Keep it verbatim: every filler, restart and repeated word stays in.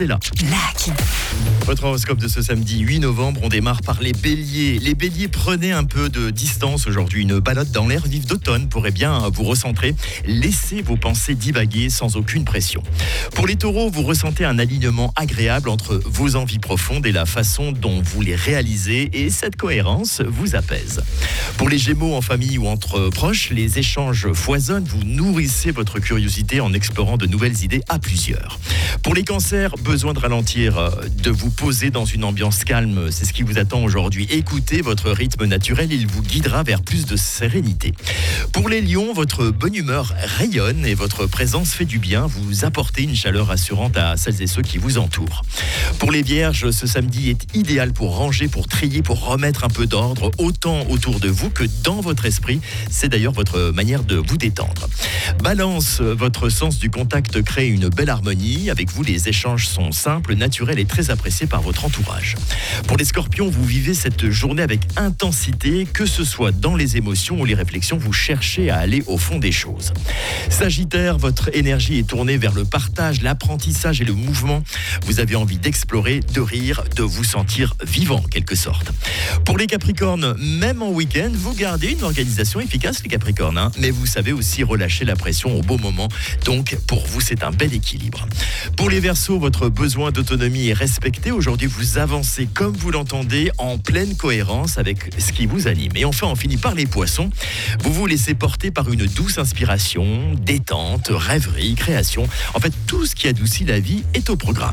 C'est là. Black. Votre horoscope de ce samedi huit novembre, on démarre par les béliers. Les béliers, prenez un peu de distance aujourd'hui. Une balade dans l'air vive d'automne pourrait bien vous recentrer. Laissez vos pensées divaguer sans aucune pression. Pour les taureaux, vous ressentez un alignement agréable entre vos envies profondes et la façon dont vous les réalisez, et cette cohérence vous apaise. Pour les gémeaux, en famille ou entre proches, les échanges foisonnent. Vous nourrissez votre curiosité en explorant de nouvelles idées à plusieurs. Pour les cancers, besoin de ralentir, de vous poser dans une ambiance calme, c'est ce qui vous attend aujourd'hui. Écoutez votre rythme naturel, il vous guidera vers plus de sérénité. Pour les lions, votre bonne humeur rayonne et votre présence fait du bien. Vous apportez une chaleur rassurante à celles et ceux qui vous entourent. Pour les vierges, ce samedi est idéal pour ranger, pour trier, pour remettre un peu d'ordre, autant autour de vous que dans votre esprit. C'est d'ailleurs votre manière de vous détendre. Balance, votre sens du contact crée une belle harmonie. Avec vous, les échanges sont simples, naturels et très appréciés par votre entourage. Pour les scorpions, vous vivez cette journée avec intensité, que ce soit dans les émotions ou les réflexions, vous cherchez à aller au fond des choses. Sagittaire, votre énergie est tournée vers le partage, l'apprentissage et le mouvement. Vous avez envie d'explorer, de rire, de vous sentir vivant en quelque sorte. Pour les capricornes, même en week-end, vous gardez une organisation efficace les capricornes, hein, mais vous savez aussi relâcher la pression au bon moment. Donc pour vous, c'est un bel équilibre. Pour les verseaux, votre besoin d'autonomie est respecté. Aujourd'hui, vous avancez comme vous l'entendez, en pleine cohérence avec ce qui vous anime. Et enfin, on finit par les poissons. Vous vous laissez porter par une douce inspiration, détente, rêverie, création. En fait, tout ce qui adoucit la vie est au programme.